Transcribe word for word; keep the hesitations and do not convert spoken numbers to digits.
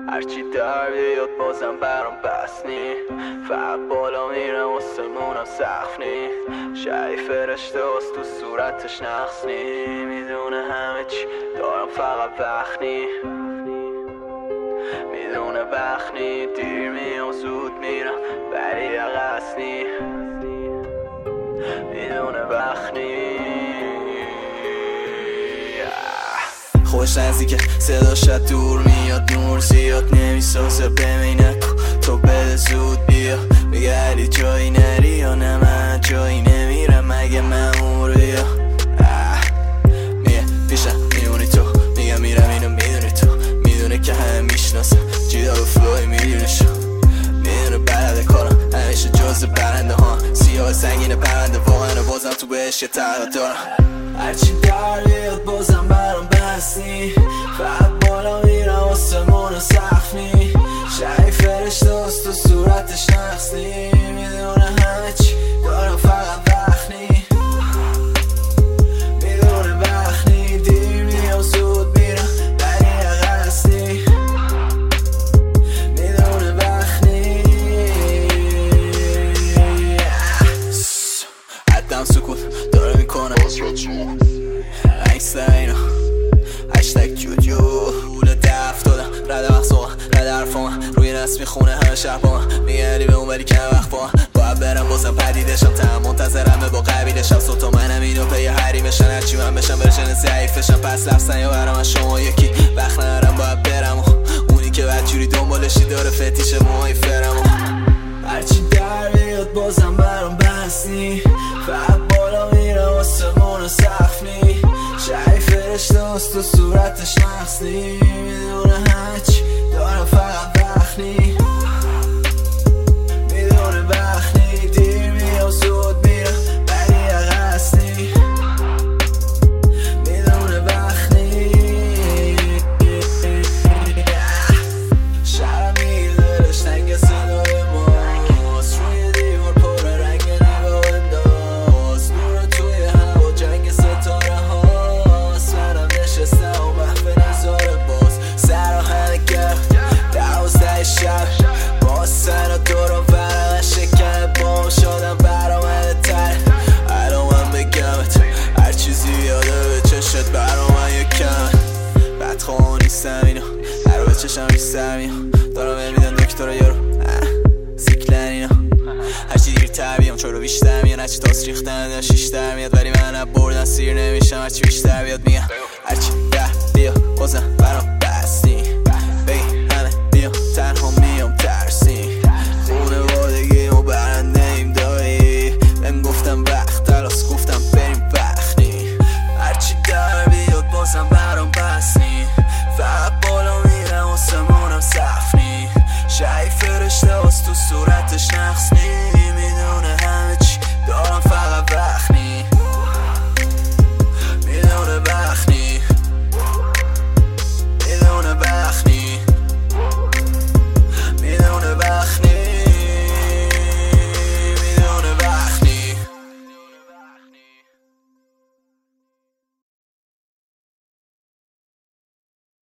هرچی در بیاد بازم برام بس نی. فقط بالا میرم واسمونم سقف نی. شای فرشته واس تو صورتش نقص نی. میدونه همه چی دارم فقط وقت نی. میدونه وقت نی. دیر میام زود میرم ولی قصد نی. میدونه وقت نی. خوش نزدیکه صداش دور میاد. نور زیاد نمیسازه بمی نکن تو بده زود بیا. میگه علی جایی نری یا نه من جایی نمیرم مگه مامور بیا. میگه پیشم میمونی تو میگه میرم اینو میدونی تو. میدونه که همه میشناسم جیدا و فلوی میدونه شو. میدونه بلده کارم همیشه جز برنده ها. سیاه سنگین پرنده واقعا بازم تو بهش یه تقدر دارم. هرچی در بیاد بازم برام بس نی. فقط بالا میرم واسمونو سقف نی. شای فرشته واس تو صورتش نقص نی. میدونه همه چی دارم فقط وقت نی. میدونه وقت نی. دیر میام زود میرم ولی قصد نی. میدونه وقت نی. حدم سکوت داره میکنه عکس اینا هشتگ جوجو پول دف دادم رد وقت سوقم رد حرفام روی نصف میخونه همه شهر با من. میگردی به اون ولی کم وقت با من. باید برم بازم پدیدشم تمام منتظرمه با قبیلشم. صوتا منم اینو پی حریمشن. هرچی من بشم برشن ضعیفشم پس لفظن یا برام شما یکی. وقت ندارم باید برم و اونی که بدجوری دنبالشی داره فتیش موهای فرم. هرچی در بیاد بازم برام بس نی. فقط بالا میرم واسمونو سقف نی. شای فرشته واس تو صورتش نقص نی. میدونه همه چی دارم فقط وقت نی. میدونه وقت نی. دیر میام زود میرم ولی قصد نی. میدونه وقت نی. شهرم میگه دلش تنگ صدای ماست. روی دیوار پر رنگ نگاه انداز. نور توی هوا جنگ ستاره هاست. منم نشستم و محفل نظاره باز. سر و همه گرم دوازده شب باز سر و دورم ورق شکن بام شدم برامده تر. الان من بگمت هر چیزی یاده به چشت برام من یکم. بدخواه نیستم اینو هر به چشم ریستم اینو. دارم امیدن دکتر یارو سیکلن اینا. هرچی دیر تر چرا بیشتر میاد. هرچی تاس ریختن شیشتر میاد ولی من بردن سیر نمیشم. هرچی بیشتر بیاد میگم هرچی